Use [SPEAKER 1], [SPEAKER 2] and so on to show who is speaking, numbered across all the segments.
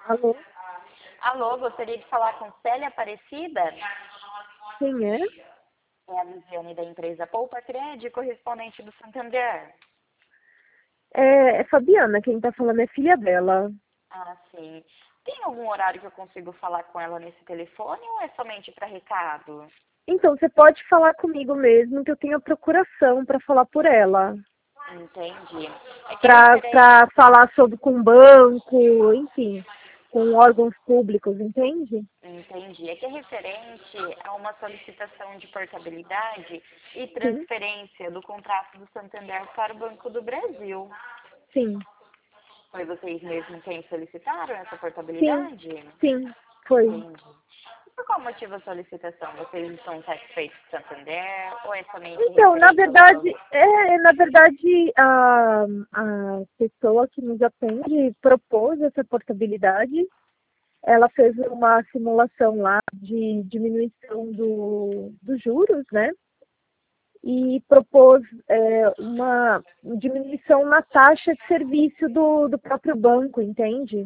[SPEAKER 1] Alô?
[SPEAKER 2] Alô, gostaria de falar com Célia Aparecida?
[SPEAKER 1] Quem é?
[SPEAKER 2] É a Viviane da empresa Poupa Crédito, correspondente do Santander.
[SPEAKER 1] É Fabiana, quem tá falando é filha dela.
[SPEAKER 2] Ah, sim. Tem algum horário que eu consigo falar com ela nesse telefone ou é somente para recado?
[SPEAKER 1] Então, você pode falar comigo mesmo, que eu tenho a procuração para falar por ela.
[SPEAKER 2] Entendi. É que é
[SPEAKER 1] Para
[SPEAKER 2] referente,
[SPEAKER 1] falar sobre com banco, enfim, com órgãos públicos, entende?
[SPEAKER 2] entendi. É que é referente a uma solicitação de portabilidade e
[SPEAKER 1] Sim,
[SPEAKER 2] transferência do contrato do Santander para o Banco do Brasil.
[SPEAKER 1] sim,
[SPEAKER 2] Foi vocês mesmos quem solicitaram essa
[SPEAKER 1] sim,
[SPEAKER 2] portabilidade?
[SPEAKER 1] sim, foi.
[SPEAKER 2] Entendi. Por qual motivo a solicitação? Vocês estão satisfeitos com o Santander ou é somente
[SPEAKER 1] Então, na
[SPEAKER 2] referente ao
[SPEAKER 1] verdade,
[SPEAKER 2] valor?
[SPEAKER 1] a pessoa que nos atende propôs essa portabilidade. Ela fez uma simulação lá de diminuição dos juros, né? E propôs uma diminuição na taxa de serviço do próprio banco, entende?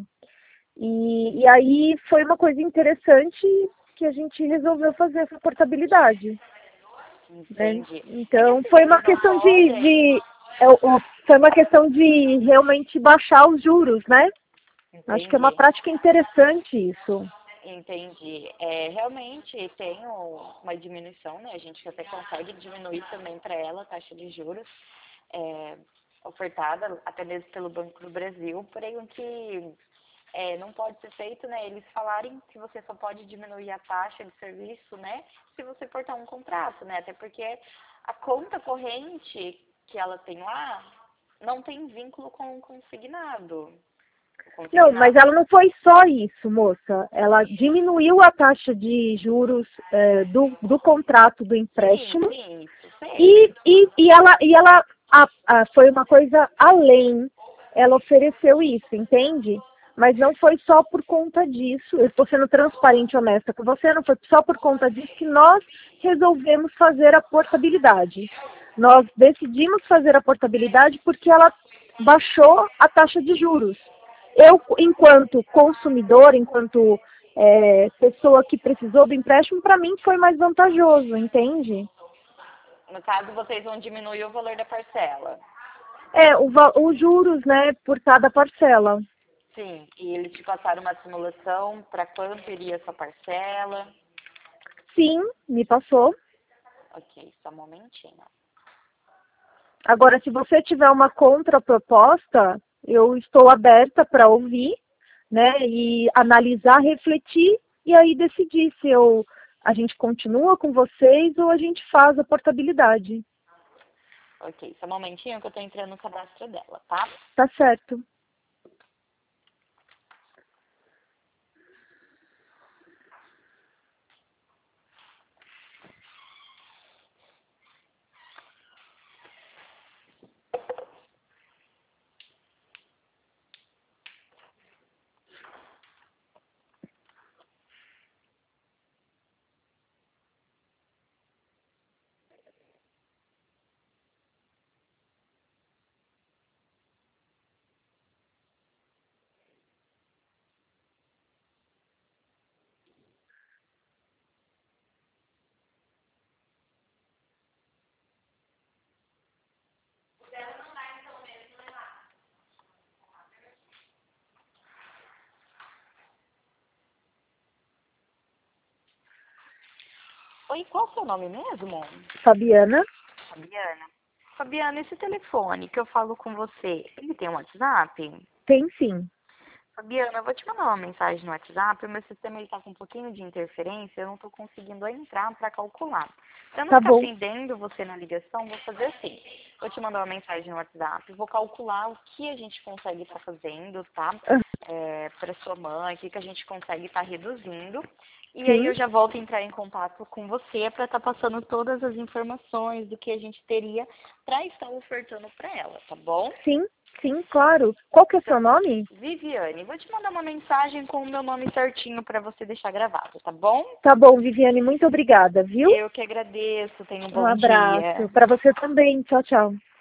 [SPEAKER 1] E aí foi uma coisa interessante que a gente resolveu fazer essa portabilidade, né?
[SPEAKER 2] Entendi. É que
[SPEAKER 1] Então
[SPEAKER 2] assim,
[SPEAKER 1] foi uma
[SPEAKER 2] vocês não
[SPEAKER 1] questão
[SPEAKER 2] podem.
[SPEAKER 1] foi uma questão de realmente baixar os juros, né? Acho que é uma
[SPEAKER 2] Entendi.
[SPEAKER 1] prática interessante isso.
[SPEAKER 2] Entendi. É, realmente tem uma diminuição, né? A gente até consegue diminuir também para ela a taxa de juros é, ofertada até mesmo pelo Banco do Brasil, porém o que não pode ser feito, né? Eles falarem que você só pode diminuir a taxa de serviço, né? Se você portar um contrato, né? Até porque a conta corrente que ela tem lá não tem vínculo com o consignado. O
[SPEAKER 1] Não, mas
[SPEAKER 2] consignado
[SPEAKER 1] ela não foi só isso, moça. Ela diminuiu a taxa de juros do contrato do
[SPEAKER 2] sim,
[SPEAKER 1] empréstimo
[SPEAKER 2] sim, isso sei.
[SPEAKER 1] e ela foi uma coisa além. Ela ofereceu isso, entende? Mas não foi só por conta disso. Eu estou sendo transparente e honesta com você. Não foi só por conta disso que nós resolvemos fazer a portabilidade. Nós decidimos fazer a portabilidade porque ela baixou a taxa de juros. Eu, enquanto consumidor, enquanto pessoa que precisou do empréstimo, para mim foi mais vantajoso, entende?
[SPEAKER 2] No caso, vocês vão diminuir o valor da parcela.
[SPEAKER 1] Os juros, né, por cada parcela.
[SPEAKER 2] Sim, e eles te passaram uma simulação para quanto iria essa parcela.
[SPEAKER 1] Sim, me passou.
[SPEAKER 2] Ok, só um momentinho.
[SPEAKER 1] Agora, se você tiver uma contraproposta, eu estou aberta para ouvir, né, e analisar, refletir e aí decidir se a gente continua com vocês ou a gente faz a portabilidade.
[SPEAKER 2] Ok, só um momentinho que eu estou entrando no cadastro dela, tá?
[SPEAKER 1] Tá certo.
[SPEAKER 2] Oi, qual é o seu nome mesmo?
[SPEAKER 1] Fabiana,
[SPEAKER 2] Fabiana. Fabiana, esse telefone que eu falo com você, ele tem um WhatsApp?
[SPEAKER 1] tem sim.
[SPEAKER 2] Fabiana, eu vou te mandar uma mensagem no WhatsApp. O meu sistema está com um pouquinho de interferência. Eu não estou conseguindo entrar para calcular. Para não
[SPEAKER 1] Tá
[SPEAKER 2] ficar
[SPEAKER 1] bom.
[SPEAKER 2] atendendo você na ligação, vou fazer assim. Vou te mandar uma mensagem no WhatsApp. Vou calcular o que a gente consegue estar fazendo, tá?
[SPEAKER 1] Ah,
[SPEAKER 2] Para sua mãe, o que a gente consegue estar reduzindo. E aí eu
[SPEAKER 1] sim,
[SPEAKER 2] já volto a entrar em contato com você para estar passando todas as informações do que a gente teria para estar ofertando para ela, tá bom?
[SPEAKER 1] sim, sim, claro. Qual que é o
[SPEAKER 2] Então,
[SPEAKER 1] seu nome?
[SPEAKER 2] Viviane, vou te mandar uma mensagem com o meu nome certinho para você deixar gravado, tá bom?
[SPEAKER 1] Tá bom, Viviane, muito obrigada, viu?
[SPEAKER 2] Eu que agradeço, tenha um
[SPEAKER 1] Um
[SPEAKER 2] bom
[SPEAKER 1] abraço.
[SPEAKER 2] dia.
[SPEAKER 1] Para você também. Tchau, tchau.